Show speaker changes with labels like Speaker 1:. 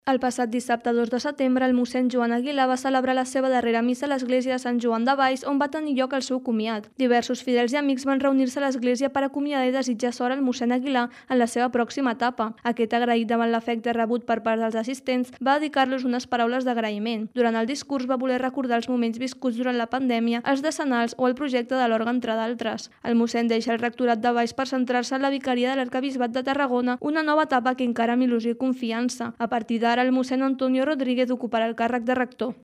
Speaker 1: El passat dissabte 2 de setembre, el mossèn Joan Aguilar va celebrar la seva darrera missa a l'església de Sant Joan de Valls, on va tenir lloc el seu comiat. Diversos fidels i amics van reunir-se a l'església per acomiadar i desitjar sort al mossèn Aguilar en la seva pròxima etapa. Aquest, agraït davant l'afecte rebut per part dels assistents, va dedicar-los unes paraules d'agraïment. Durant el discurs va voler recordar els moments viscuts durant la pandèmia, els decenals o el projecte de l'orgue, entre d'altres. El mossèn deixa el rectorat de Valls per centrar-se en la vicaria de l'arquebisbat de Tarragona, una nova etapa que encara amb il·lusió i confiança. A partir d'ara, el mossèn Antonio Rodríguez ocuparà el càrrec de rector.